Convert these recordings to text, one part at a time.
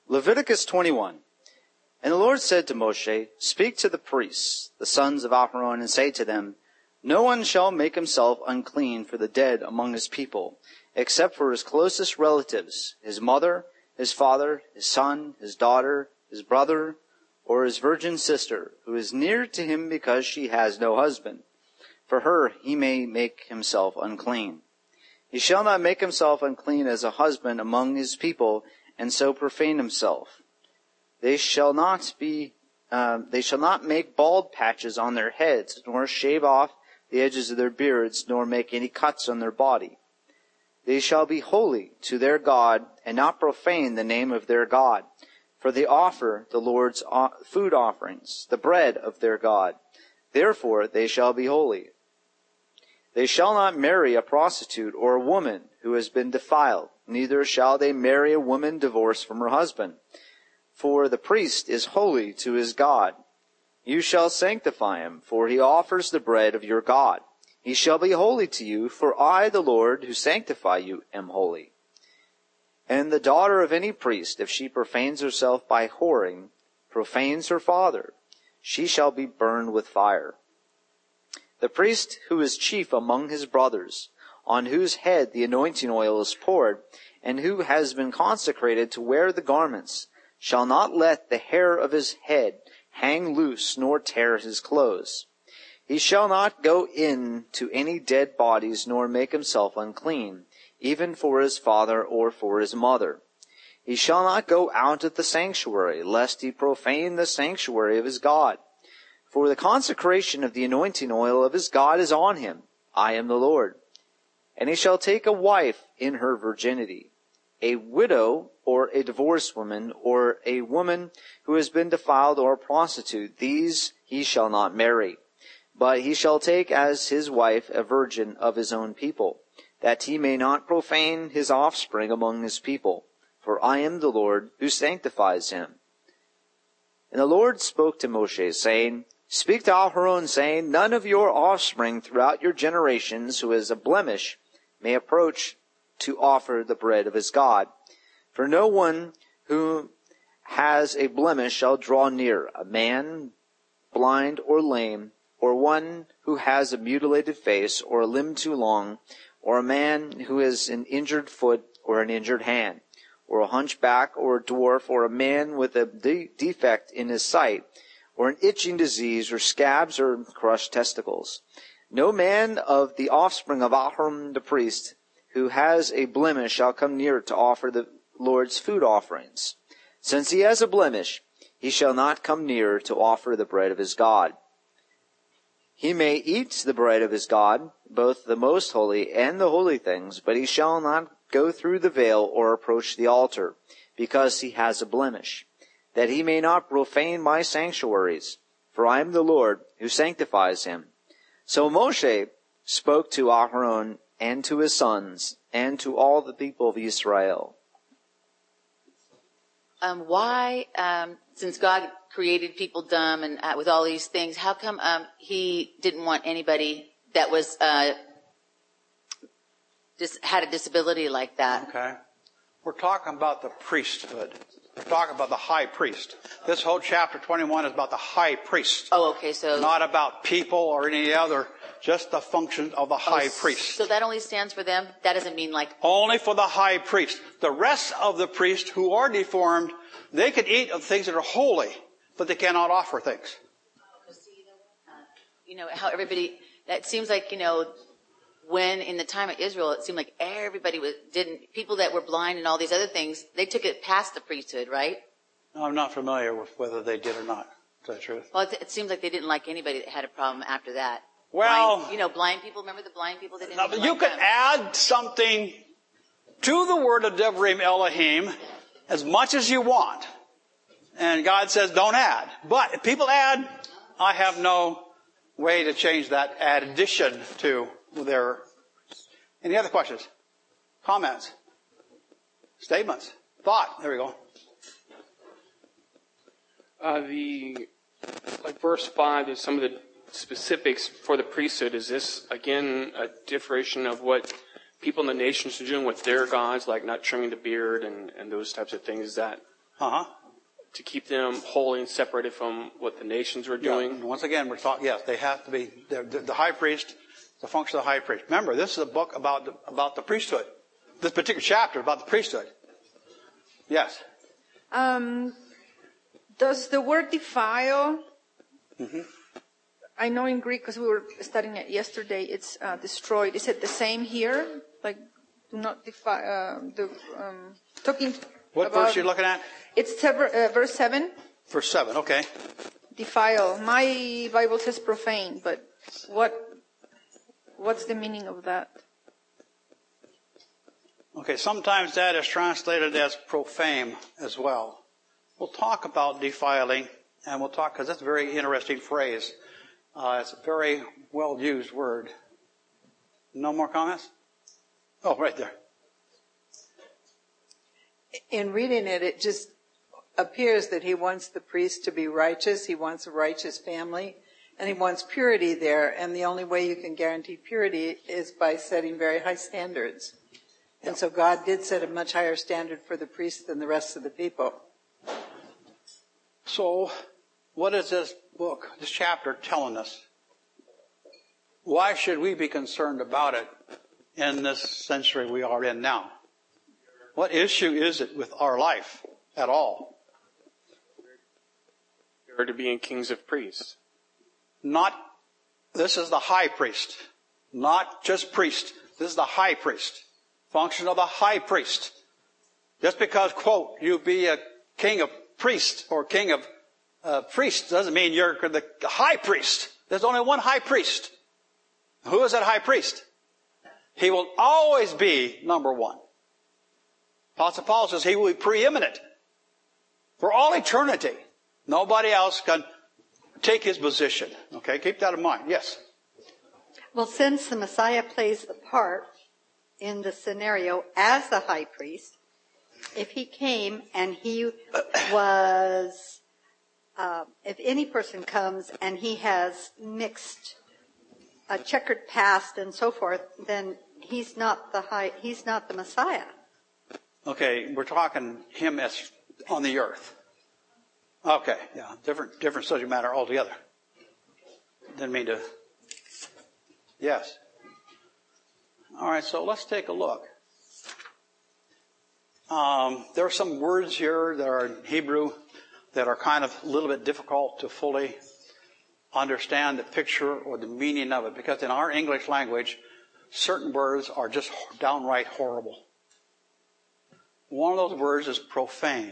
Leviticus 21. And the Lord said to Moshe, Speak to the priests, the sons of Aharon, and say to them, No one shall make himself unclean for the dead among his people, except for his closest relatives, his mother, his father, his son, his daughter, his brother, or his virgin sister, who is near to him because she has no husband. For her he may make himself unclean. He shall not make himself unclean as a husband among his people, and so profane himself. They shall not make bald patches on their heads, nor shave off the edges of their beards, nor make any cuts on their body. They shall be holy to their God, and not profane the name of their God. For they offer the Lord's food offerings, the bread of their God. Therefore they shall be holy. They shall not marry a prostitute or a woman who has been defiled, neither shall they marry a woman divorced from her husband. For the priest is holy to his God. You shall sanctify him, for he offers the bread of your God. He shall be holy to you, for I, the Lord, who sanctify you, am holy. And the daughter of any priest, if she profanes herself by whoring, profanes her father, she shall be burned with fire. The priest who is chief among his brothers, on whose head the anointing oil is poured, and who has been consecrated to wear the garments, shall not let the hair of his head hang loose, nor tear his clothes. He shall not go in to any dead bodies, nor make himself unclean, even for his father or for his mother. He shall not go out of the sanctuary, lest he profane the sanctuary of his God. For the consecration of the anointing oil of his God is on him. I am the Lord. And he shall take a wife in her virginity, a widow or a divorced woman, or a woman who has been defiled or a prostitute. These he shall not marry. But he shall take as his wife a virgin of his own people, that he may not profane his offspring among his people. For I am the Lord who sanctifies him. And the Lord spoke to Moshe, saying, Speak to Aharon, saying, None of your offspring throughout your generations who has a blemish may approach to offer the bread of his God. For no one who has a blemish shall draw near, a man blind or lame, or one who has a mutilated face, or a limb too long, or a man who has an injured foot or an injured hand, or a hunchback or a dwarf, or a man with a defect in his sight, or an itching disease, or scabs, or crushed testicles. No man of the offspring of Aharon the priest who has a blemish shall come near to offer the Lord's food offerings. Since he has a blemish, he shall not come near to offer the bread of his God. He may eat the bread of his God, both the most holy and the holy things, but he shall not go through the veil or approach the altar, because he has a blemish, that he may not profane my sanctuaries, for I am the Lord who sanctifies him. So Moshe spoke to Aharon and to his sons and to all the people of Israel. Why, since God created people dumb and with all these things, how come he didn't want anybody that was just had a disability like that? Okay. We're talking about the priesthood. We're talking about the high priest. This whole chapter 21 is about the high priest. Oh, okay. So not about people or any other, just the function of the high priest. So that only stands for them? That doesn't mean like... Only for the high priest. The rest of the priests who are deformed, they can eat of things that are holy, but they cannot offer things. You know, how everybody... That seems like, you know, when in the time of Israel, it seemed like everybody people that were blind and all these other things, they took it past the priesthood, right? No, I'm not familiar with whether they did or not. Is that the truth? Well, it seems like they didn't like anybody that had a problem after that. Well, blind people. Remember the blind people that didn't like you can add something to the word of Devarim Elohim as much as you want. And God says don't add. But if people add, I have no way to change that addition to their... Any other questions? Comments? Statements? Thought? There we go. Verse 5 is some of the specifics for the priesthood. Is this, again, a differentiation of what people in the nations are doing with their gods, like not trimming the beard and those types of things? Is that Uh-huh. To keep them holy and separated from what the nations were doing. Yeah. Once again, we're talking, yes, they have to be, the high priest, the function of the high priest. Remember, this is a book about the priesthood. This particular chapter about the priesthood. Yes. Does the word defile, I know in Greek, because we were studying it yesterday, it's destroyed. Is it the same here? Like, do not defile, talking What about, verse are you looking at? It's verse 7. Verse 7, okay. Defile. My Bible says profane, but what's the meaning of that? Okay, sometimes that is translated as profane as well. We'll talk about defiling, and we'll talk, because that's a very interesting phrase. It's a very well used word. No more comments? Oh, right there. In reading it, it just appears that he wants the priest to be righteous. He wants a righteous family, and he wants purity there. And the only way you can guarantee purity is by setting very high standards. And so God did set a much higher standard for the priest than the rest of the people. So, what is this book, this chapter telling us? Why should we be concerned about it in this century we are in now? What issue is it with our life at all? Or to being kings of priests. This is the high priest. Not just priest. This is the high priest. Function of the high priest. Just because, quote, you be a king of priests or king of priests doesn't mean you're the high priest. There's only one high priest. Who is that high priest? He will always be number one. Apostle Paul says he will be preeminent for all eternity. Nobody else can take his position. Okay, keep that in mind. Yes. Well, since the Messiah plays the part in the scenario as the high priest, if he came and he was, if any person comes and he has mixed a checkered past and so forth, then he's not the Messiah. Okay, we're talking him as on the earth. Okay, yeah, different subject matter altogether. Didn't mean to. Yes. All right, so let's take a look. There are some words here that are in Hebrew that are kind of a little bit difficult to fully understand the picture or the meaning of it, because in our English language, certain words are just downright horrible. One of those words is profane.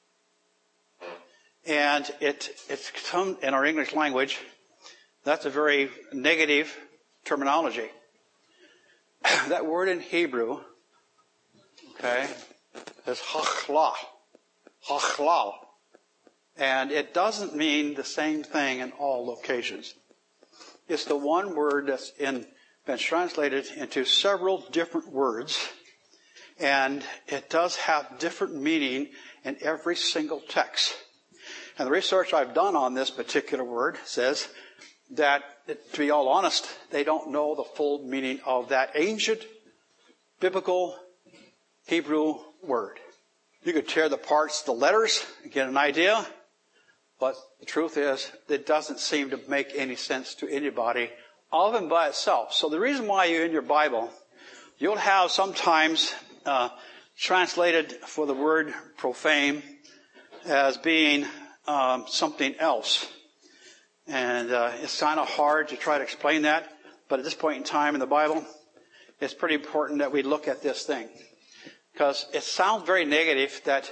And it's come in our English language, that's a very negative terminology. That word in Hebrew, okay, is hachlah. Hachlah. And it doesn't mean the same thing in all locations. It's the one word that's been translated into several different words, and it does have different meaning in every single text. And the research I've done on this particular word says that, to be all honest, they don't know the full meaning of that ancient biblical Hebrew word. You could tear the parts, the letters, and get an idea, but the truth is, it doesn't seem to make any sense to anybody of and by itself. So the reason why you're in your Bible, you'll have sometimes translated for the word profane as being something else. And it's kind of hard to try to explain that, but at this point in time in the Bible, it's pretty important that we look at this thing. Because it sounds very negative that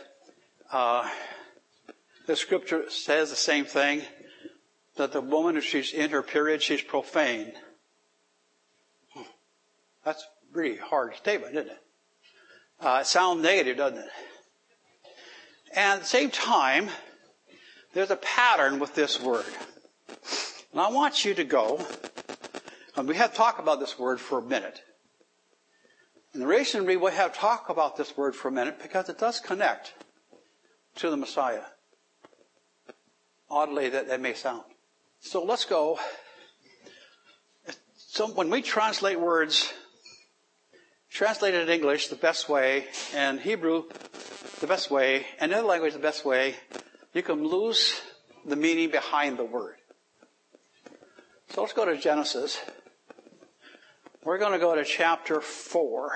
the scripture says the same thing, that the woman, if she's in her period, she's profane. That's a really hard statement, isn't it? It sounds negative, doesn't it? And at the same time, there's a pattern with this word. And I want you to go, and we have to talk about this word for a minute. And the reason we have to talk about this word for a minute, because it does connect to the Messiah. Oddly, that may sound. So let's go. So when we translate words, translated in English the best way, and Hebrew, the best way, and in other language, the best way, you can lose the meaning behind the word. So let's go to Genesis. We're going to go to chapter 4.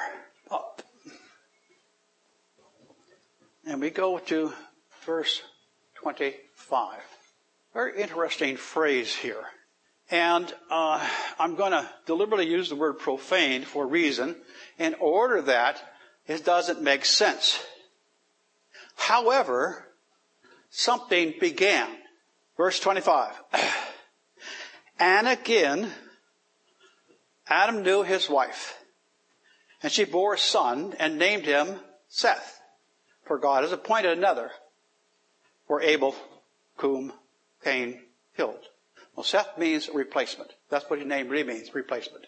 And we go to verse 25. Very interesting phrase here. And I'm going to deliberately use the word profane for a reason, in order that it doesn't make sense. However, something began. Verse 25. And again, Adam knew his wife, and she bore a son and named him Seth. For God has appointed another for Abel, whom Cain killed. Well, Seth means replacement. That's what his name really means, replacement.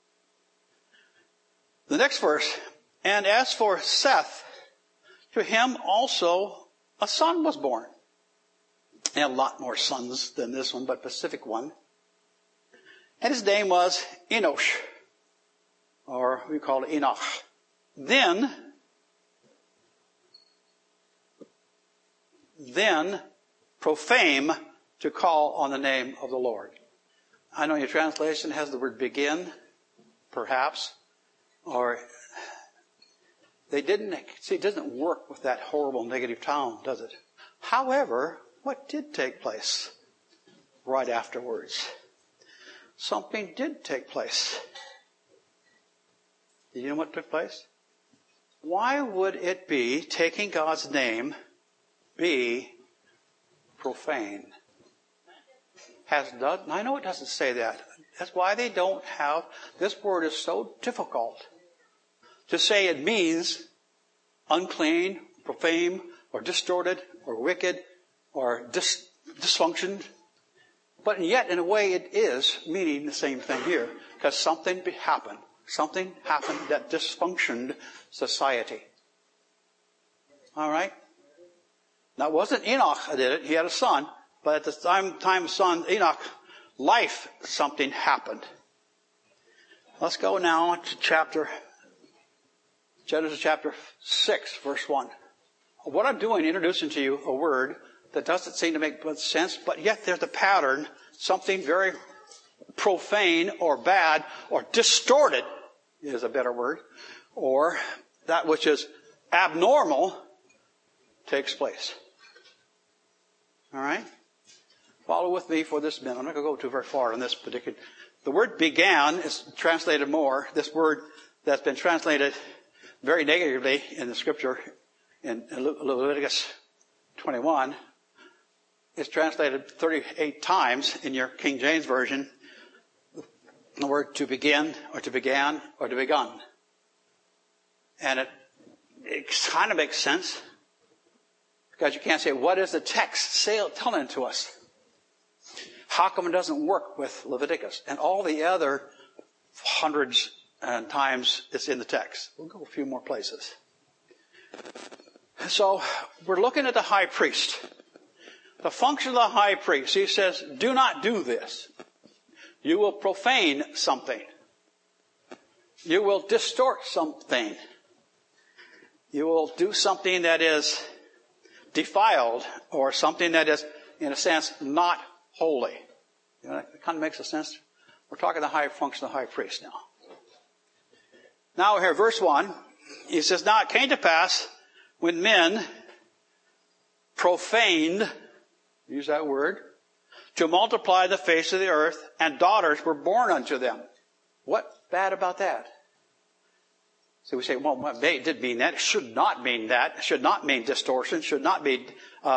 The next verse, and as for Seth, to him also a son was born. And a lot more sons than this one, but specific one. And his name was Enosh, or we call it Enoch. Then profane to call on the name of the Lord. I know your translation has the word begin, perhaps, or they didn't, see, it doesn't work with that horrible negative tone, does it? However, what did take place right afterwards? Something did take place. Do you know what took place? Why would it be, taking God's name, be profane? I know it doesn't say that. That's why they don't have, this word is so difficult to say. It means unclean, profane, or distorted, or wicked, or dysfunctioned. But yet, in a way, it is meaning the same thing here. Because something happened. Something happened that dysfunctioned society. All right? Now, it wasn't Enoch that did it. He had a son. But at the time of son Enoch, life, something happened. Let's go now to Genesis chapter 6, verse 1. What I'm doing, introducing to you a word that doesn't seem to make much sense, but yet there's a pattern, something very profane or bad or distorted is a better word, or that which is abnormal takes place. All right? Follow with me for this minute. I'm not going to go too very far on this particular. The word began is translated more. This word that's been translated very negatively in the scripture in Leviticus 21 is translated 38 times in your King James Version. The word to begin, or to began, or to begun. And it kind of makes sense. Because you can't say, what is the text telling to us? How come it doesn't work with Leviticus? And all the other hundreds and times it's in the text. We'll go a few more places. So, we're looking at the high priest. The function of the high priest. He says, do not do this. You will profane something. You will distort something. You will do something that is defiled, or something that is, in a sense, not holy. You know, it kind of makes a sense. We're talking the high function of the high priest now. Now here, verse 1, he says, now it came to pass when men profaned, use that word, to multiply the face of the earth, and daughters were born unto them. What bad about that? So we say, well, it did mean that. It should not mean that. It should not mean distortion. It should not be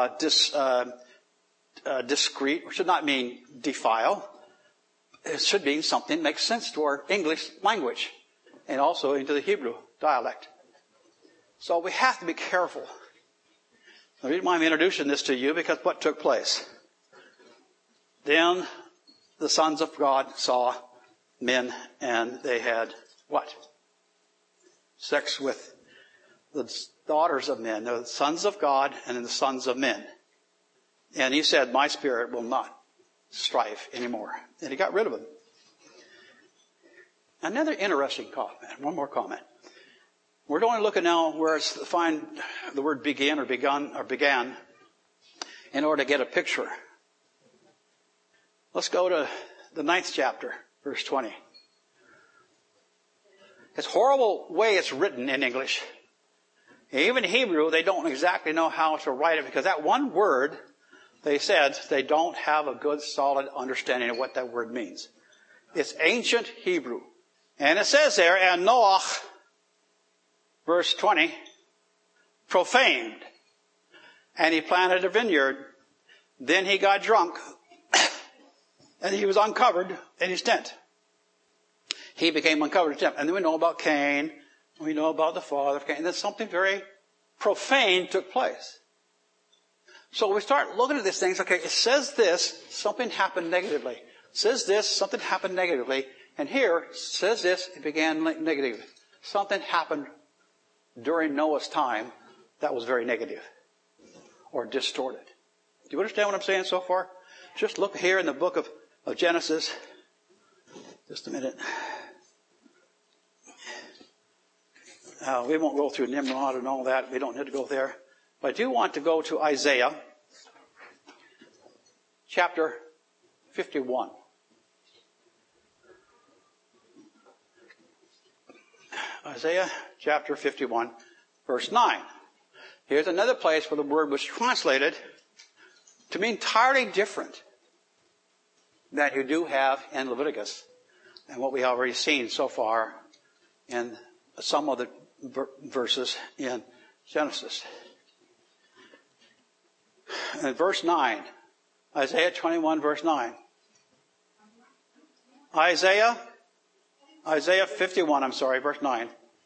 discreet. It should not mean defile. It should mean something that makes sense to our English language and also into the Hebrew dialect. So we have to be careful. I didn't mind introducing this to you because what took place? Then the sons of God saw men, and they had what? Sex with the daughters of men, the sons of God and the sons of men. And he said, my spirit will not strive anymore. And he got rid of them. Another interesting comment, one more comment. We're going to look at now where it's find the word begin or begun or began in order to get a picture. Let's go to the 9th chapter, verse 20. It's a horrible way it's written in English. Even Hebrew, they don't exactly know how to write it because that one word, they said, they don't have a good, solid understanding of what that word means. It's ancient Hebrew. And it says there, and Noah, verse 20, profaned, and he planted a vineyard. Then he got drunk, and he was uncovered in his tent. He became uncovered in his tent. And then we know about Cain. We know about the father of Cain. And then something very profane took place. So we start looking at these things. Okay, it says this, something happened negatively. It says this, something happened negatively. And here, it says this, it began negatively. Something happened during Noah's time that was very negative or distorted. Do you understand what I'm saying so far? Just look here in the book of Genesis. Just a minute. We won't go through Nimrod and all that. We don't need to go there. But I do want to go to Isaiah chapter 51. Isaiah chapter 51, verse 9. Here's another place where the word was translated to mean entirely different than you do have in Leviticus and what we have already seen so far in some of the verses in Genesis. And verse 9, Isaiah 21, verse 9. Isaiah 51, verse 9.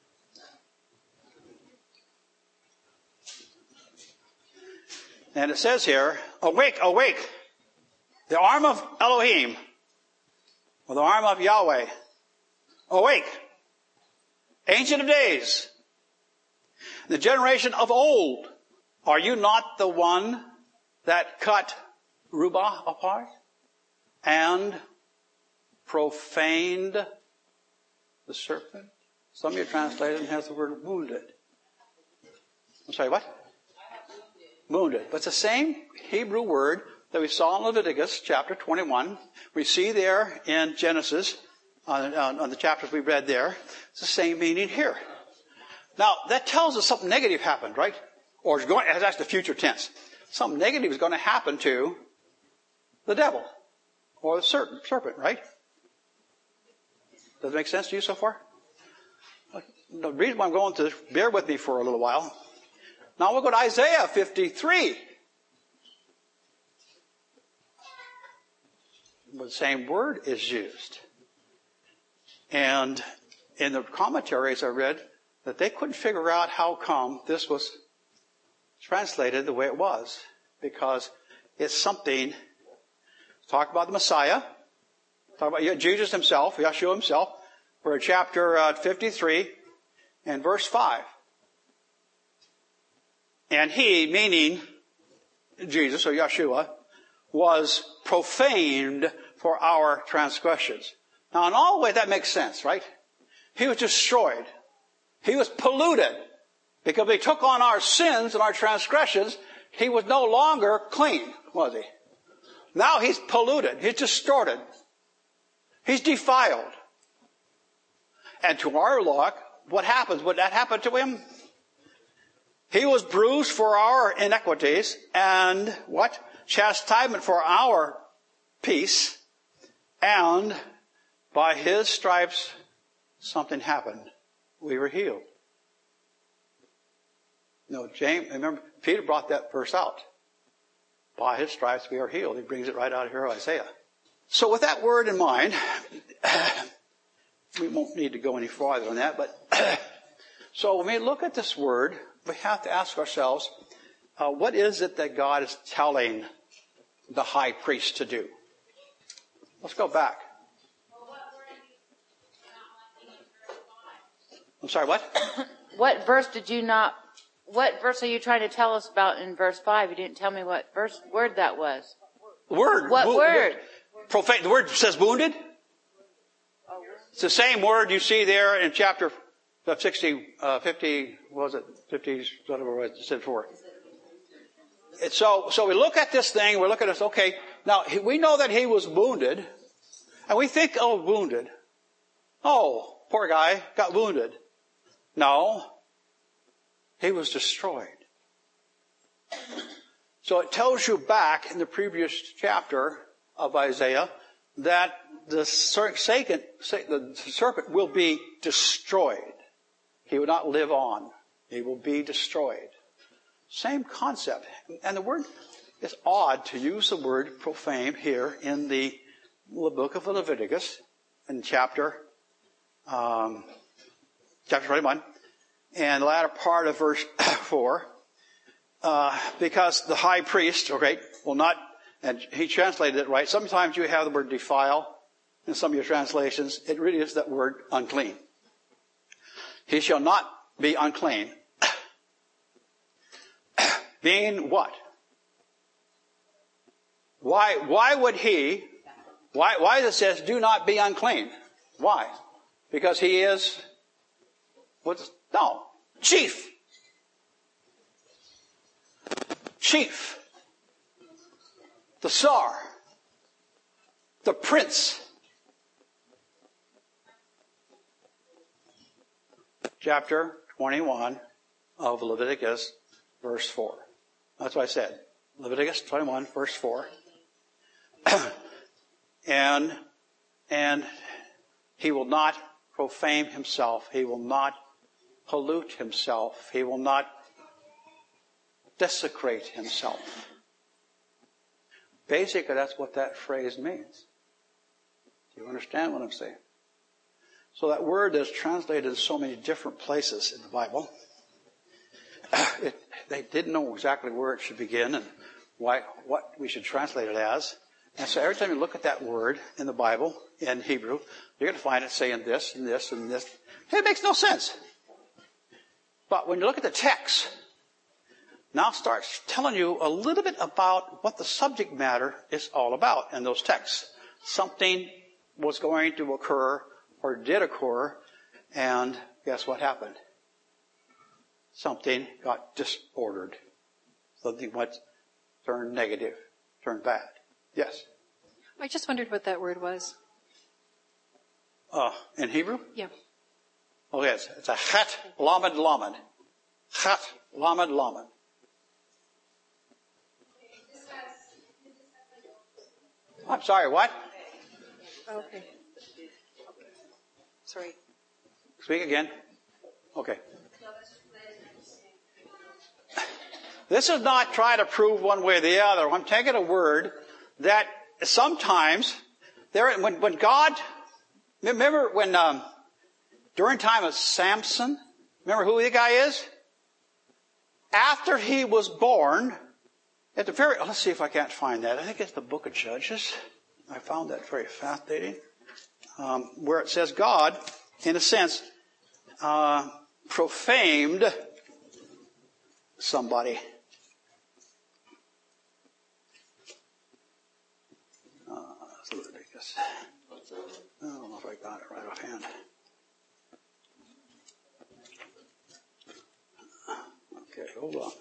And it says here, awake, awake, the arm of Elohim, or the arm of Yahweh. Awake, Ancient of Days, the generation of old. Are you not the one that cut Rubah apart and profaned the serpent? Some of your translation has the word wounded. I'm sorry, what? Wounded. But it's the same Hebrew word that we saw in Leviticus chapter 21. We see there in Genesis, on the chapters we read there. It's the same meaning here. Now, that tells us something negative happened, right? Or that's the future tense. Something negative is going to happen to the devil or the serpent, right? Does it make sense to you so far? The reason why I'm going to this, bear with me for a little while. Now we'll go to Isaiah 53. The same word is used. And in the commentaries I read that they couldn't figure out how come this was translated the way it was. Because it's something, talk about the Messiah, talk about Jesus himself, Yeshua himself. We're in chapter 53 and verse 5. And he, meaning Jesus or Yeshua, was profaned for our transgressions. Now in all ways that makes sense, right? He was destroyed. He was polluted. Because he took on our sins and our transgressions, he was no longer clean, was he? Now he's polluted. He's distorted. He's defiled. And to our luck, what happens? Would that happen to him? He was bruised for our iniquities, and what? Chastisement for our peace, and by his stripes something happened. We were healed. No, James, remember, Peter brought that verse out. By his stripes we are healed. He brings it right out of here, Isaiah. So with that word in mind, we won't need to go any farther on that, but so when we look at this word, we have to ask ourselves, what is it that God is telling the high priest to do? Let's go back. I'm sorry, what? What verse are you trying to tell us about in verse 5? You didn't tell me what word that was. Word. What word? Profane. The word says wounded. It's the same word you see there in chapter 50, what was it? 50, whatever it said for. So we look at this thing, we look at this, okay, now we know that he was wounded, and we think, oh, wounded. Oh, poor guy, got wounded. No, he was destroyed. So it tells you back in the previous chapter of Isaiah that the serpent will be destroyed. He will not live on. He will be destroyed. Same concept. And the word, it's odd to use the word profane here in the book of Leviticus in chapter 21 and the latter part of verse 4. Because the high priest, okay, will not, and he translated it right. Sometimes you have the word defile in some of your translations. It really is that word unclean. He shall not be unclean. Being what? Why would he, why does it says do not be unclean? Why? Because he is, chief. Chief. The Tsar. The prince. Chapter 21 of Leviticus, verse 4. That's what I said. Leviticus 21, verse 4. And he will not profane himself. He will not pollute himself. He will not desecrate himself. Basically, that's what that phrase means. Do you understand what I'm saying? So that word is translated in so many different places in the Bible. They didn't know exactly where it should begin and what we should translate it as. And so every time you look at that word in the Bible, in Hebrew, you're going to find it saying this and this and this. It makes no sense. But when you look at the text, now starts telling you a little bit about what the subject matter is all about in those texts. Something was going to occur or did occur, and guess what happened? Something got disordered. Something turned negative, turned bad. Yes? I just wondered what that word was. In Hebrew? Yeah. Oh, yes. It's a chet lamed lamed. Chet lamed lamed. I'm sorry, what? Okay. Sorry. Speak again. Okay. This is not trying to prove one way or the other. I'm taking a word that sometimes when God, remember when during time of Samson, remember who the guy is? After he was born, at the very, let's see if I can't find that. I think it's the book of Judges. I found that very fascinating. Where it says God, in a sense, profaned somebody. Leviticus. I don't know if I got it right offhand. Okay, hold on.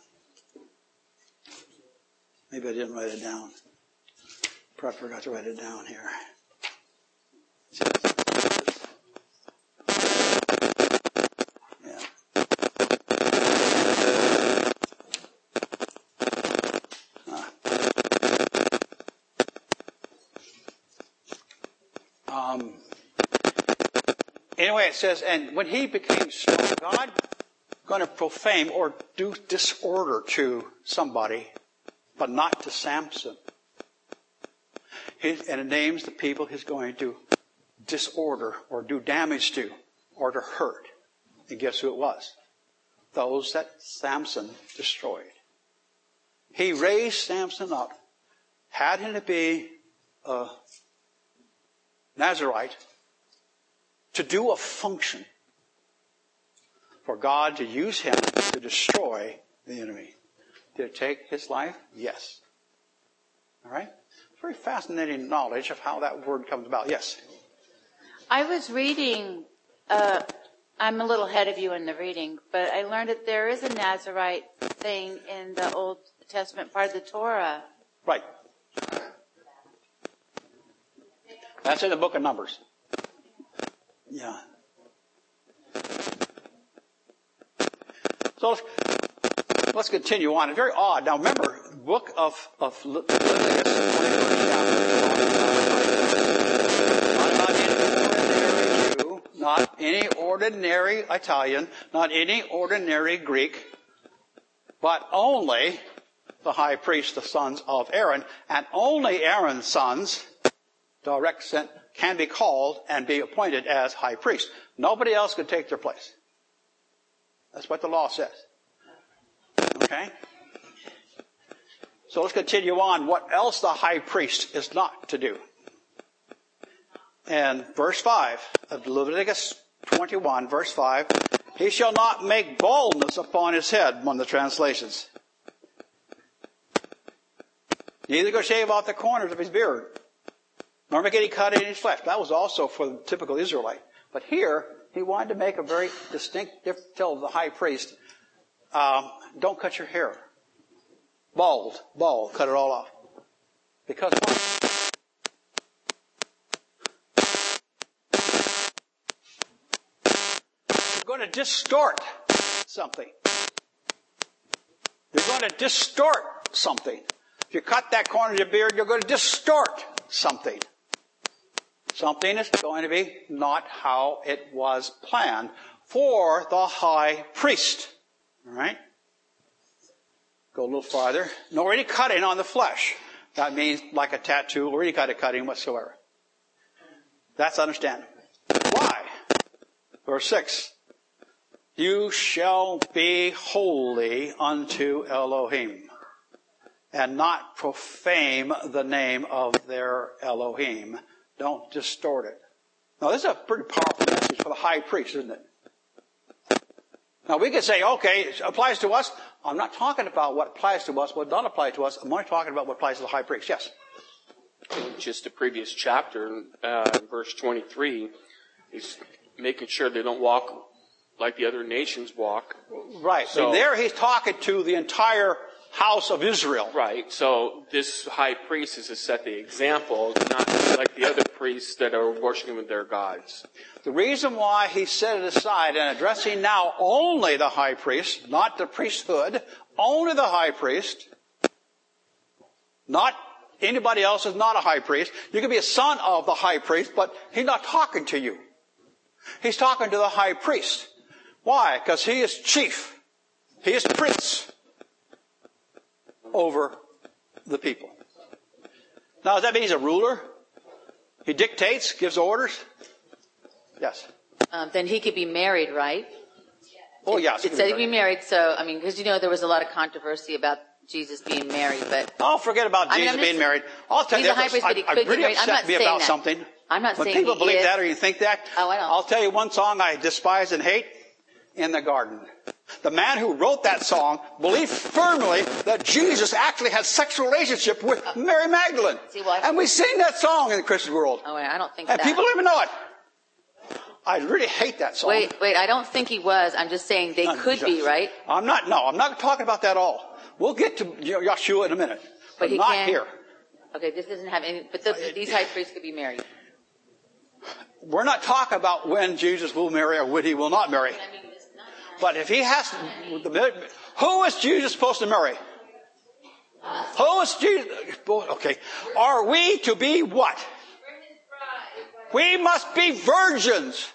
Maybe I didn't write it down. Probably forgot to write it down here. Anyway, it says, and when he became strong, God going to profane or do disorder to somebody, but not to Samson. And it names the people he's going to disorder or do damage to or to hurt. And guess who it was? Those that Samson destroyed. He raised Samson up, had him to be a Nazirite, to do a function for God to use him to destroy the enemy. Did it take his life? Yes. All right? Very fascinating knowledge of how that word comes about. Yes? I was reading, I'm a little ahead of you in the reading, but I learned that there is a Nazirite thing in the Old Testament part of the Torah. Right. That's in the book of Numbers. Yeah. So let's continue on. It's very odd. Now remember, book of Leviticus, 21st chapter. Not any ordinary Italian, not any ordinary Greek, but only the high priest, the sons of Aaron, and only Aaron's sons, direct sent, can be called and be appointed as high priest. Nobody else could take their place. That's what the law says. Okay? So let's continue on. What else the high priest is not to do. And verse 5 of Leviticus 21, verse 5, he shall not make baldness upon his head, one of the translations. Neither go shave off the corners of his beard, nor make any cut in his flesh. That was also for the typical Israelite. But here, he wanted to make a very distinct difference. Tell the high priest, don't cut your hair. Bald, cut it all off. Because what? You're going to distort something. You're going to distort something. If you cut that corner of your beard, you're going to distort something. Something is going to be not how it was planned for the high priest. All right? Go a little farther. Nor any cutting on the flesh. That means like a tattoo or any kind of cutting whatsoever. That's understandable. Why? Verse 6. You shall be holy unto Elohim, and not profane the name of their Elohim. Don't distort it. Now, this is a pretty powerful message for the high priest, isn't it? Now, we could say, okay, it applies to us. I'm not talking about what applies to us, what doesn't apply to us. I'm only talking about what applies to the high priest. Yes? In just the previous chapter, verse 23, he's making sure they don't walk like the other nations walk. Right. So there he's talking to the entire house of Israel. Right. So this high priest is to set the example, not like the other priests that are worshiping their gods. The reason why he set it aside and addressing now only the high priest, not the priesthood, only the high priest, not anybody else is not a high priest. You can be a son of the high priest, but he's not talking to you. He's talking to the high priest. Why? Because he is chief. He is prince over the people. Now, does that mean he's a ruler? He dictates, gives orders? Yes. Then he could be married, right? Oh, yes. It said he'd be married, so, I mean, because, there was a lot of controversy about Jesus being married, but... I'll forget about Jesus being married. I'll tell you, I'm really upset me about something. I'm not saying when people believe that or you think that, I'll tell you one song I despise and hate, In the Garden. The man who wrote that song believed firmly that Jesus actually had sexual relationship with Mary Magdalene. And we sing that song in the Christian world. Oh, wait, I don't think and that. And people don't even know it. I really hate that song. Wait, I don't think he was. I'm just saying they could be, right? I'm not talking about that at all. We'll get to Yeshua in a minute. But he not here. Okay, this doesn't have any, but these high priests could be married. We're not talking about when Jesus will marry or when he will not marry. But if he has to, who is Jesus supposed to marry? Who is Jesus? Okay. Are we to be what? We must be virgins.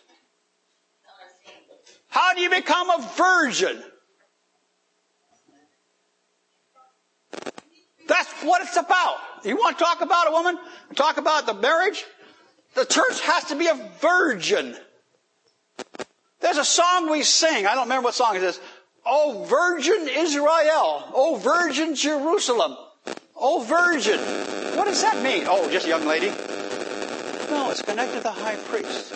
How do you become a virgin? That's what it's about. You want to talk about a woman? Talk about the marriage? The church has to be a virgin. There's a song we sing. I don't remember what song it is. Oh, Virgin Israel. Oh, Virgin Jerusalem. Oh, Virgin. What does that mean? Oh, just a young lady? No, it's connected to the high priest.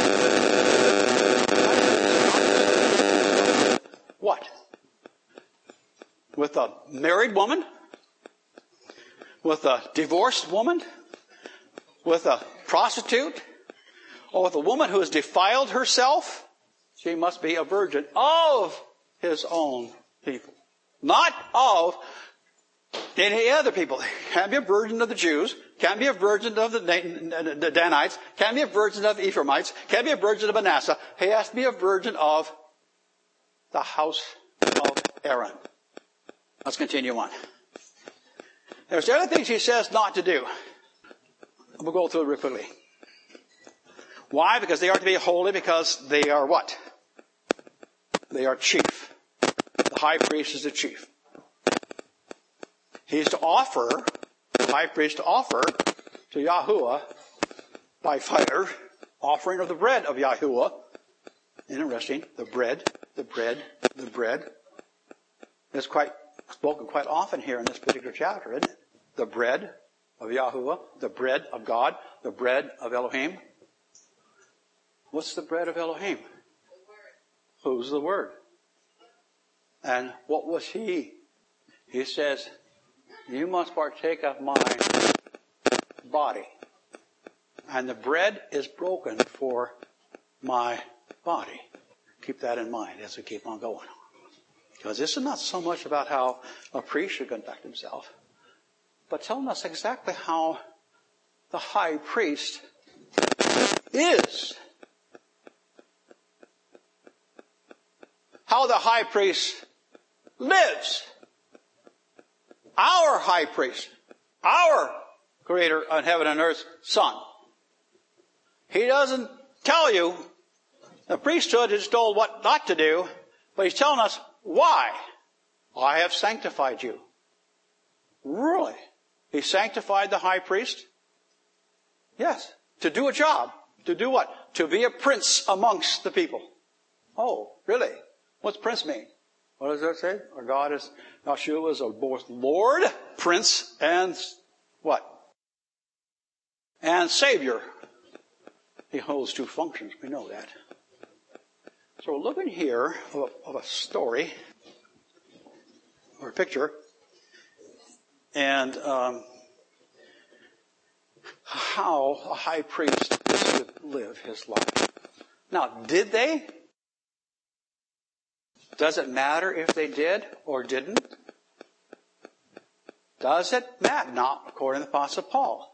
What? With a married woman? With a divorced woman? With a prostitute? Or with a woman who has defiled herself? She must be a virgin of his own people. Not of any other people. Can't be a virgin of the Jews. Can't be a virgin of the Danites. Can't be a virgin of the Ephraimites. Can't be a virgin of Manasseh. He has to be a virgin of the house of Aaron. Let's continue on. There's the other things he says not to do. We'll go through it real quickly. Why? Because they are to be holy, because they are what? They are chief. The high priest is the chief. He's to offer, the high priest to offer to Yahuwah by fire, offering of the bread of Yahuwah. Interesting. The bread. It's quite spoken quite often here in this particular chapter, isn't it? The bread of Yahuwah, the bread of God, the bread of Elohim. What's the bread of Elohim? The Word. Who's the Word? And what was he? He says, you must partake of my body. And the bread is broken for my body. Keep that in mind as we keep on going. Because this is not so much about how a priest should conduct himself, but telling us exactly how the high priest is. How the high priest lives. Our high priest. Our creator on heaven and earth's son. He doesn't tell you, the priesthood is told what not to do, but he's telling us why. I have sanctified you. Really? He sanctified the high priest? Yes. To do a job. To do what? To be a prince amongst the people. Oh, really? What's prince mean? What does that say? Our God is, Yeshua is both Lord, Prince, and what? And Savior. He holds two functions. We know that. So we're looking here of a story, or a picture, and how a high priest is to live his life. Now, did they? Does it matter if they did or didn't? Does it matter? Not according to the Apostle Paul.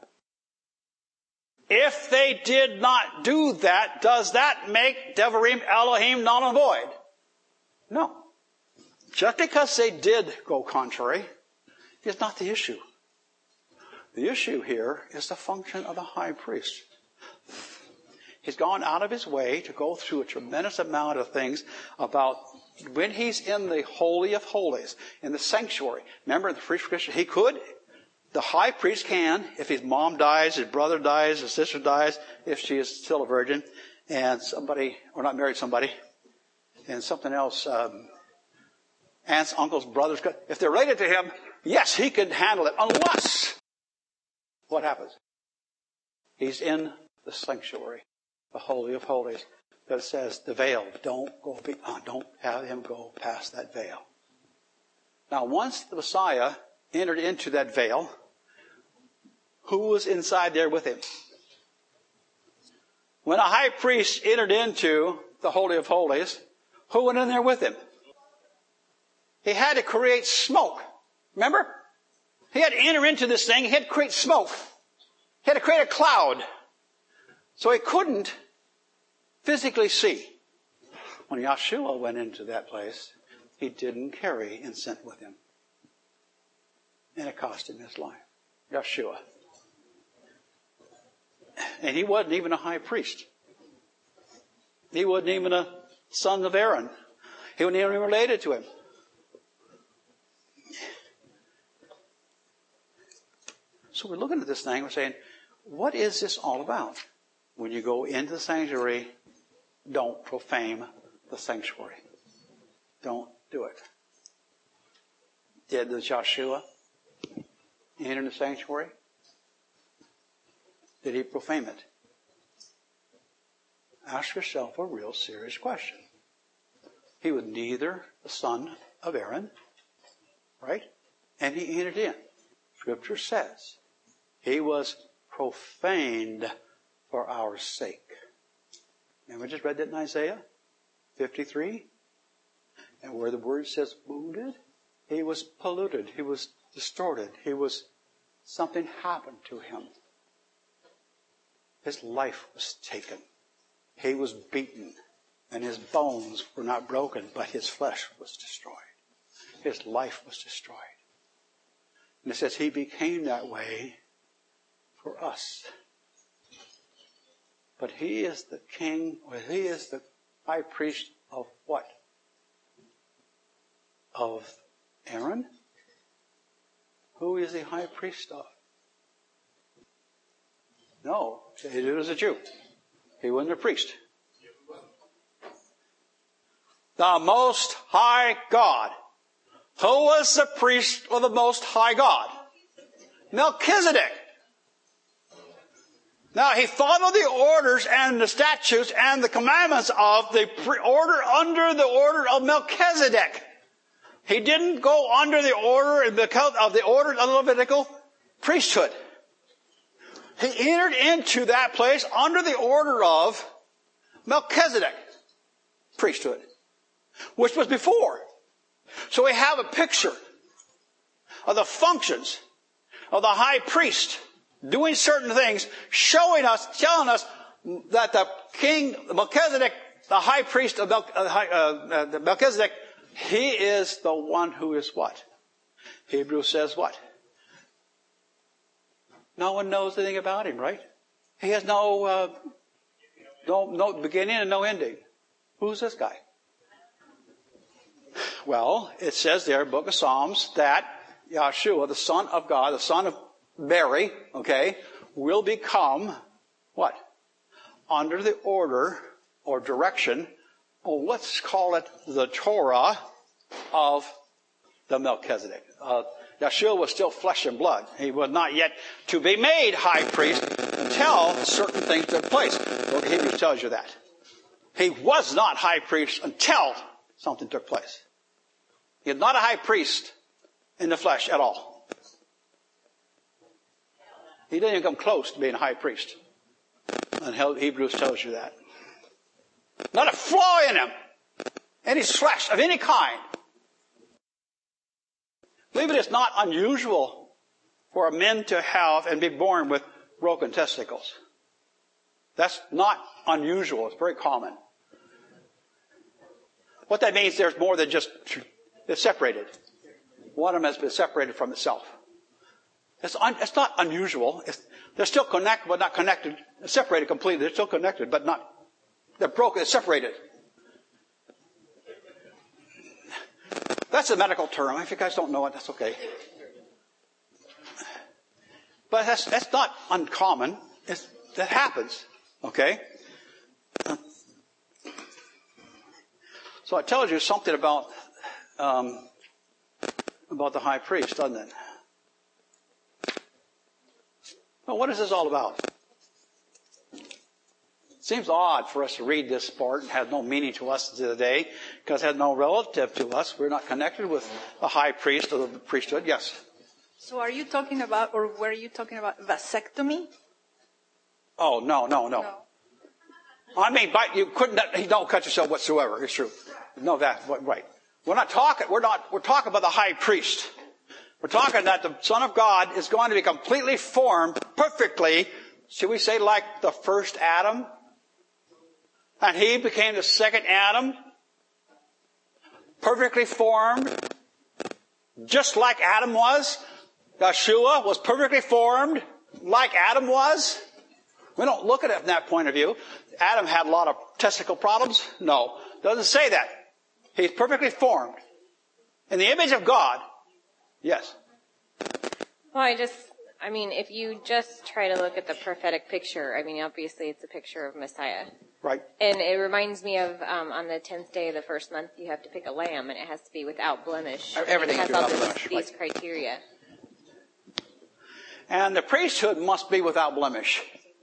If they did not do that, does that make Devarim Elohim null and void? No. Just because they did go contrary is not the issue. The issue here is the function of the high priest. He's gone out of his way to go through a tremendous amount of things about when he's in the Holy of Holies, in the sanctuary. Remember in the first Christian, he could. The high priest can, if his mom dies, his brother dies, his sister dies, if she is still a virgin, and somebody, or not married somebody, and something else, aunts, uncles, brothers, if they're related to him, yes, he can handle it, unless, what happens? He's in the sanctuary, the Holy of Holies, that says the veil, don't have him go past that veil. Now, once the Messiah entered into that veil, who was inside there with him? When a high priest entered into the Holy of Holies, who went in there with him? He had to create smoke. Remember? He had to enter into this thing. He had to create smoke. He had to create a cloud. So he couldn't physically see. When Yeshua went into that place, he didn't carry incense with him. And it cost him his life. Yeshua. And he wasn't even a high priest. He wasn't even a son of Aaron. He wasn't even related to him. So we're looking at this thing, we're saying, what is this all about? When you go into the sanctuary, don't profane the sanctuary. Don't do it. Did the Joshua enter the sanctuary? Did he profane it? Ask yourself a real serious question. He was neither the son of Aaron, right? And he entered in. Scripture says he was profaned for our sake. And we just read that in Isaiah. 53. And where the word says wounded, he was polluted. He was distorted. Something happened to him. His life was taken. He was beaten. And his bones were not broken, but his flesh was destroyed. His life was destroyed. And it says he became that way for us. But he is the king, or he is the high priest of what? Of Aaron? Who is the high priest of? No, he was a Jew. He wasn't a priest. The Most High God. Who was the priest of the Most High God? Melchizedek. Now, he followed the orders and the statutes and the commandments of the order under the order of Melchizedek. He didn't go under the order of the Levitical priesthood. He entered into that place under the order of Melchizedek priesthood, which was before. So we have a picture of the functions of the high priest doing certain things, telling us that the king, Melchizedek, the high priest of Melchizedek, he is the one who is what? Hebrews says what? No one knows anything about him, right? He has no beginning and no ending. Who's this guy? Well, it says there in the book of Psalms that Yahshua, the Son of God, the son of Mary, will become what? Under the order or direction, or let's call it the Torah of the Melchizedek. Yahshua was still flesh and blood. He was not yet to be made high priest until certain things took place. The book of Hebrews tells you that. He was not high priest until something took place. He is not a high priest in the flesh at all. He didn't even come close to being a high priest. And Hebrews tells you that. Not a flaw in him. Any flesh of any kind. Believe it is not unusual for a man to have and be born with broken testicles. That's not unusual. It's very common. What that means, there's more than just, it's separated. One of them has been separated from itself. It's not unusual. They're still connected, but not connected. They're separated completely. They're still connected, but not, they're broken, they're separated. That's a medical term. If you guys don't know it, that's okay. But that's not uncommon. That happens. Okay? So it tells you something about the high priest, doesn't it? Well, what is this all about? It seems odd for us to read this part and have no meaning to us today because it has no relative to us. We're not connected with the high priest or the priesthood. Yes? So are you talking about, or were you talking about vasectomy? Oh, no. I mean, but you don't cut yourself whatsoever. It's true. No, right. We're talking about the high priest. We're talking that the Son of God is going to be completely formed perfectly, should we say like the first Adam? And he became the second Adam, perfectly formed, just like Adam was. Yeshua was perfectly formed, like Adam was. We don't look at it from that point of view. Adam had a lot of testicle problems. No, doesn't say that. He's perfectly formed in the image of God. Yes. Well, if you just try to look at the prophetic picture, obviously it's a picture of Messiah. Right. And it reminds me of, on the 10th day of the first month, you have to pick a lamb, and it has to be without blemish. Everything has to be without blemish. These criteria. And the priesthood must be without blemish.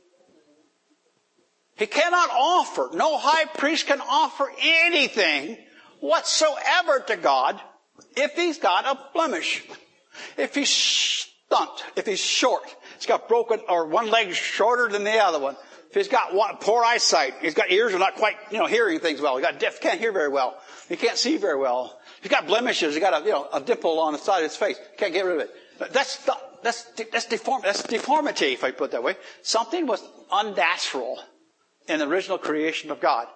He cannot offer, no high priest can offer anything whatsoever to God if he's got a blemish. If he's stunt, if he's short, he's got broken, or one leg shorter than the other one, If he's got poor eyesight, he's got ears that are not quite, hearing things well. He's got deaf, can't hear very well. He can't see very well. He's got blemishes. He's got a dimple on the side of his face. Can't get rid of it. But that's deformity, if I put it that way. Something was unnatural in the original creation of God.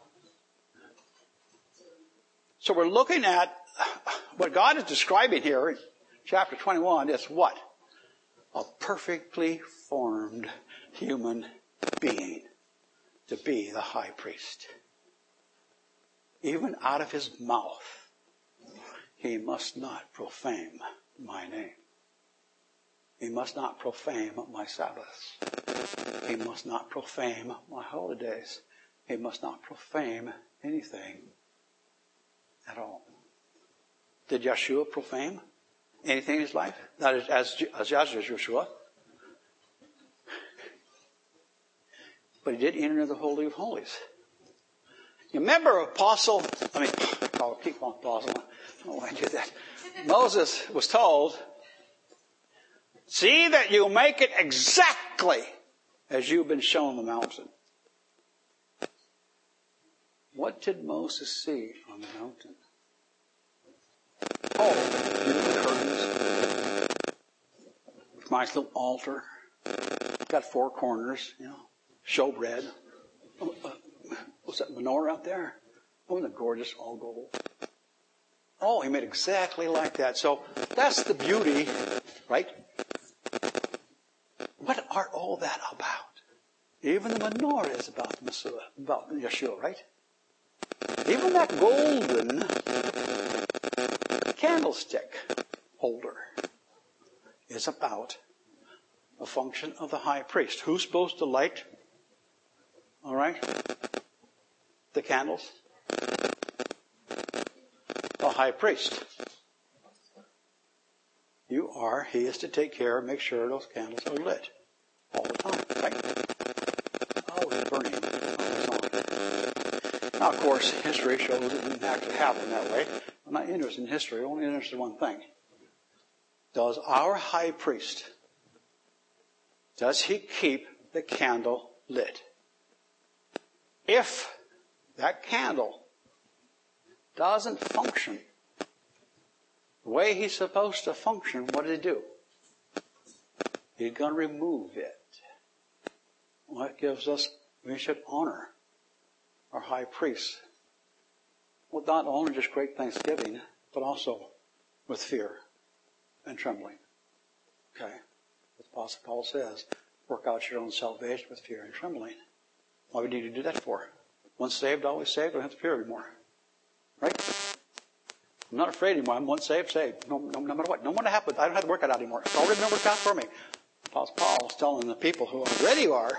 So we're looking at what God is describing here in chapter 21 is what? A perfectly formed human being to be the high priest. Even out of his mouth, he must not profane my name. He must not profane my Sabbaths. He must not profane my holidays. He must not profane anything at all. Did Yeshua profane anything in his life? Not as Yeshua. But he did enter into the Holy of Holies. You remember Apostle, I'll keep on Apostle. I don't want to do that. Moses was told, see that you make it exactly as you've been shown the mountain. What did Moses see on the mountain? Oh, beautiful curtains. Nice little altar. Got 4 corners, showbread. What's that menorah out there? Oh, isn't it gorgeous? All gold. Oh, he made exactly like that. So that's the beauty, right? What are all that about? Even the menorah is about the Messiah, about Yeshua, right? Even that golden candlestick holder is about a function of the high priest. Who's supposed to light? All right? The candles? The high priest. He is to take care and make sure those candles are lit all the time, right? Always burning. Always on. Now, of course, history shows it didn't actually happen that way. I'm not interested in history. I'm only interested in one thing. Does our high priest, does he keep the candle lit? If that candle doesn't function the way he's supposed to function, what did he do? He's going to remove it. Well, that gives us, we should honor our high priest. Well, not only just great thanksgiving, but also with fear and trembling. Okay? As Apostle Paul says, work out your own salvation with fear and trembling. Why would you need to do that for? Once saved, always saved. Don't have to fear anymore. Right? I'm not afraid anymore. I'm once saved, saved. No matter what. No matter what happens, I don't have to work it out anymore. It's already been worked out for me. Apostle Paul is telling the people who already are,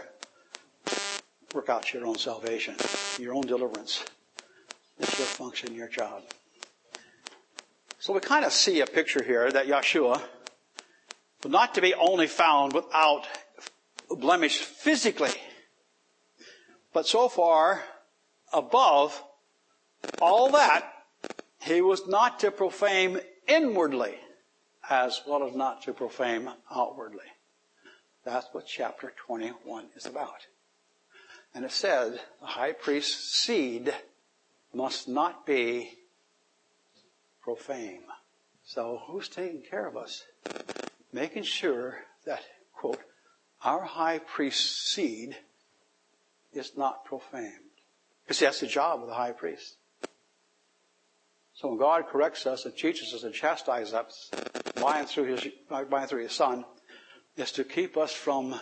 work out your own salvation, your own deliverance. It's your function, your job. So we kind of see a picture here that Yeshua was not to be only found without blemish physically, but so far above all that, he was not to profane inwardly as well as not to profane outwardly. That's what chapter 21 is about. And it said the high priest's seed must not be profane. So who's taking care of us? Making sure that, quote, our high priest's seed is not profaned. Because that's the job of the high priest. So when God corrects us and teaches us and chastises us by and through his Son, is to keep us from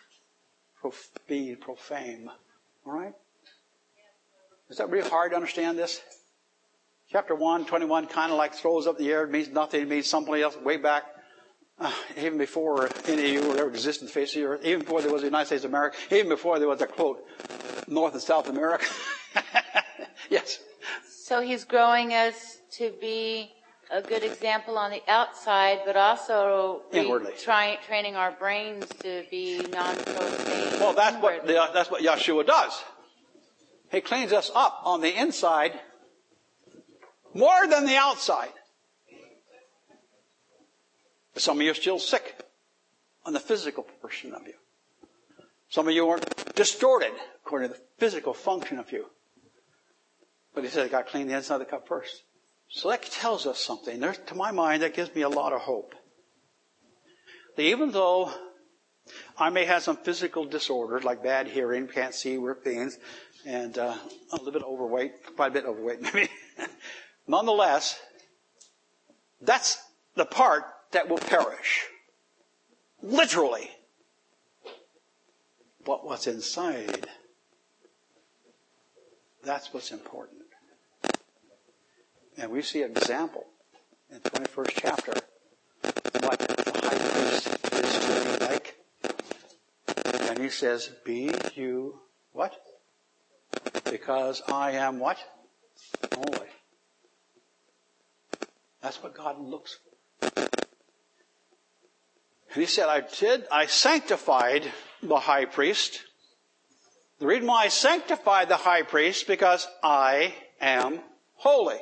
being profane. All right? Is that really hard to understand this? Chapter 21 kind of like throws up the air. It means nothing. It means something else way back. Even before any of you would ever exist in the face of the earth. Even before there was the United States of America. Even before there was a, quote, North and South America. Yes. So he's growing us to be a good example on the outside, but also inwardly training our brains to be non-profane. Well, that's what Yeshua does. He cleans us up on the inside more than the outside. But some of you are still sick on the physical portion of you. Some of you weren't distorted according to the physical function of you. But he said, got to clean the inside of the cup first. So that tells us something. To my mind, that gives me a lot of hope. That even though I may have some physical disorders, like bad hearing, can't see, work pains, and a little bit overweight, quite a bit overweight maybe. Nonetheless, that's the part that will perish. Literally. But what's inside, that's what's important. And we see an example in the 21st chapter what the high priest is to be like. And he says, be you what? Because I am what? Holy. That's what God looks for. And he said, I sanctified the high priest. The reason why I sanctified the high priest, because I am holy.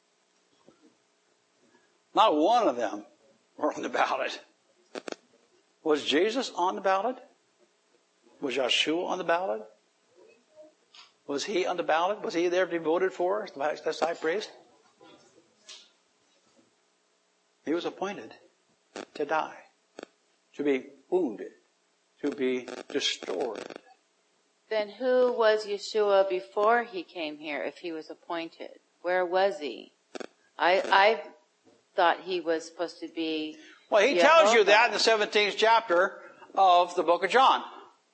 Not one of them were on the ballot. Was Jesus on the ballot? Was Yeshua on the ballot? Was he on the ballot? Was he there to be voted for as high priest? He was appointed to die, to be wounded, to be destroyed. Then who was Yeshua before he came here if he was appointed? Where was he? I thought he was supposed to be... Well, he tells you that in the 17th chapter of the book of John.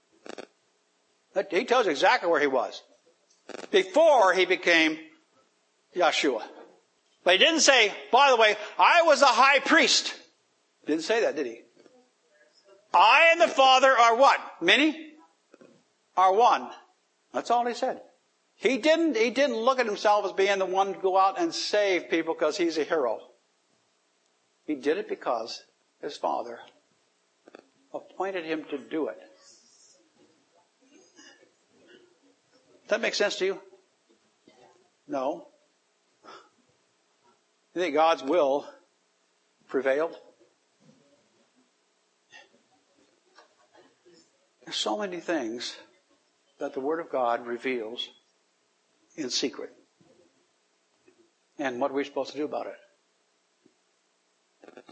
He tells you exactly where he was before he became Yeshua. But he didn't say, by the way, I was a high priest. Didn't say that, did he? I and the Father are what? Many? Are one. That's all he said. He didn't look at himself as being the one to go out and save people because he's a hero. He did it because his Father appointed him to do it. Does that make sense to you? No. You think God's will prevailed? There's so many things that the Word of God reveals in secret. And what are we supposed to do about it?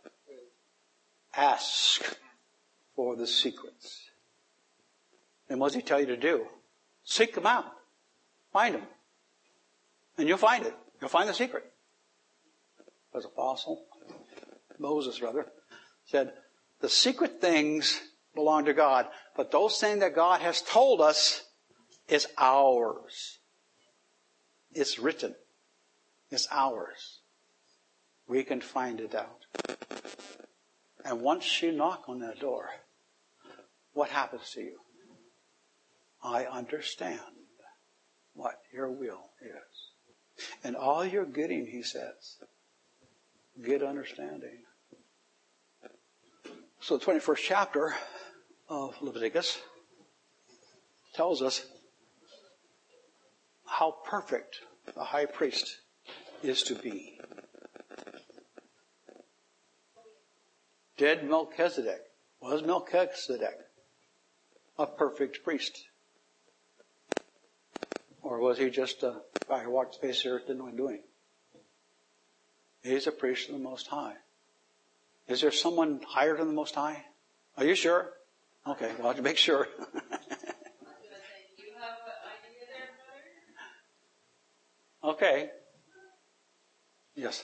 Ask for the secrets. And what does he tell you to do? Seek them out. Find them. And you'll find it. You'll find the secret. As Moses said, the secret things belong to God, but those things that God has told us is ours. It's written. It's ours. We can find it out. And once you knock on that door, what happens to you? I understand what your will is. And all you're getting, he says, get understanding. So the 21st chapter of Leviticus tells us how perfect the high priest is to be. Did Melchizedek, was Melchizedek a perfect priest? Or was he just a guy who walked the face of the earth, didn't know what he was doing? He's a priest of the Most High. Is there someone higher than the Most High? Are you sure? Okay, well, to make sure. Okay. Yes.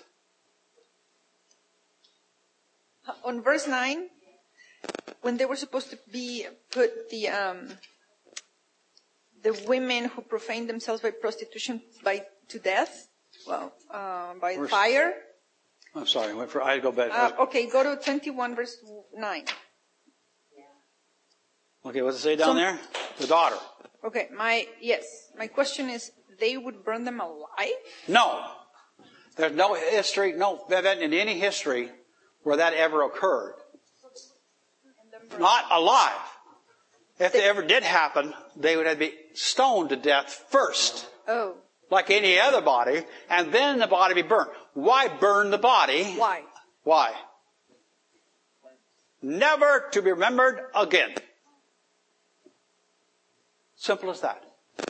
On verse 9, when they were supposed to be put the women who profaned themselves by prostitution to death, by fire. I'm sorry, I go back. Okay, go to 21 verse 9. Okay, what's it say down there? The daughter. Okay, my question is, they would burn them alive? No. There's no history, no event in any history where that ever occurred. Not alive. If it ever did happen, they would have to be stoned to death first. Oh. Like any other body, and then the body be burnt. Why burn the body? Why? Never to be remembered again. Simple as that.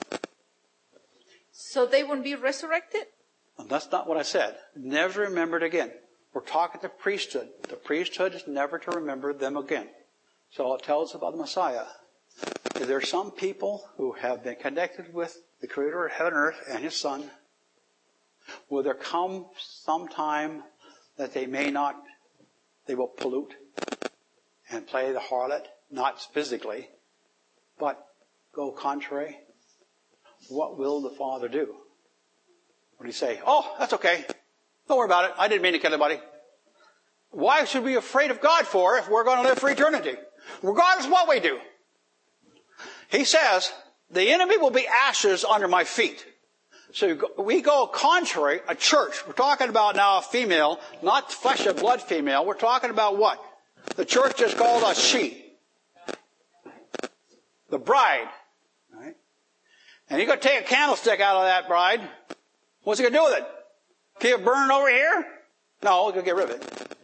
So they won't be resurrected? And that's not what I said. Never remembered again. We're talking the priesthood. The priesthood is never to remember them again. So it tells us about the Messiah. There are some people who have been connected with the Creator of heaven and earth and His Son. Will there come some time that they will pollute and play the harlot? Not physically, but go contrary. What will the Father do? Would He say, oh, that's okay. Don't worry about it. I didn't mean to kill anybody. Why should we be afraid of God for if we're going to live for eternity? Regardless of what we do. He says, the enemy will be ashes under my feet. So we go contrary, a church. We're talking about now a female, not flesh and blood female. We're talking about what? The church is called a she. The bride. Right? And you're going to take a candlestick out of that bride. What's he going to do with it? Keep it burning over here? No, he's going to get rid of it.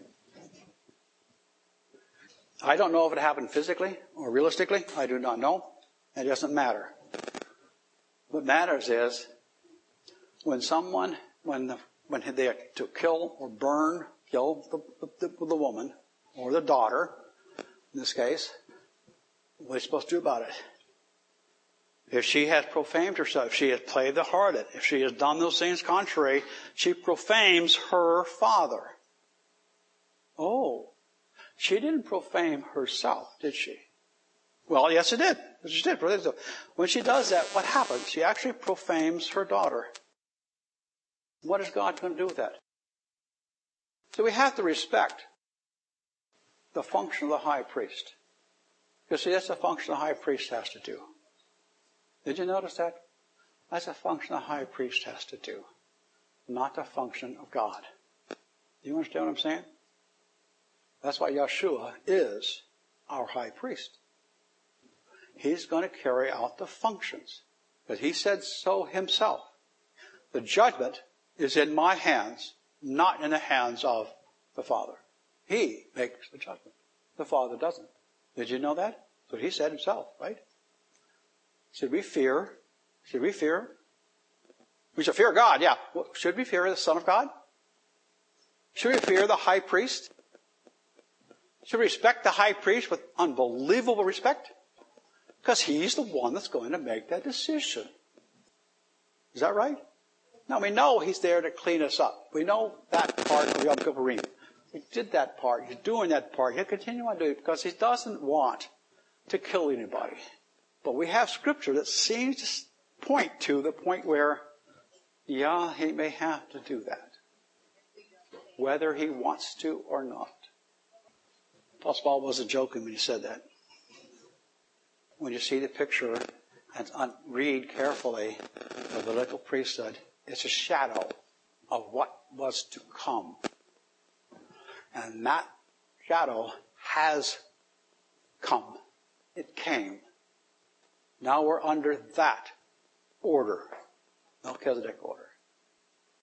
I don't know if it happened physically or realistically. I do not know. It doesn't matter. What matters is when they are to kill or kill the woman or the daughter, in this case, what are you supposed to do about it? If she has profaned herself, if she has played the harlot, if she has done those things contrary, she profanes her father. Oh, she didn't profane herself, did she? Well, yes, it did. She did. When she does that, what happens? She actually profanes her daughter. What is God going to do with that? So we have to respect the function of the high priest. Because see, that's the function the high priest has to do. Did you notice that? That's a function the high priest has to do, not the function of God. Do you understand what I'm saying? That's why Yeshua is our high priest. He's going to carry out the functions. But He said so Himself. The judgment is in my hands, not in the hands of the Father. He makes the judgment. The Father doesn't. Did you know that? That's what He said Himself, right? Should we fear? Should we fear? We should fear God, yeah. Should we fear the Son of God? Should we fear the high priest? Should we respect the high priest with unbelievable respect? Because he's the one that's going to make that decision. Is that right? Now we know he's there to clean us up. We know that part of Yom Kippurim. He did that part. He's doing that part. He'll continue on doing it because he doesn't want to kill anybody. But we have scripture that seems to point to the point where, yeah, he may have to do that. Whether he wants to or not. Apostle Paul wasn't joking when he said that. When you see the picture and read carefully the Levitical priesthood, it's a shadow of what was to come. And that shadow has come. It came. Now we're under that order, Melchizedek order.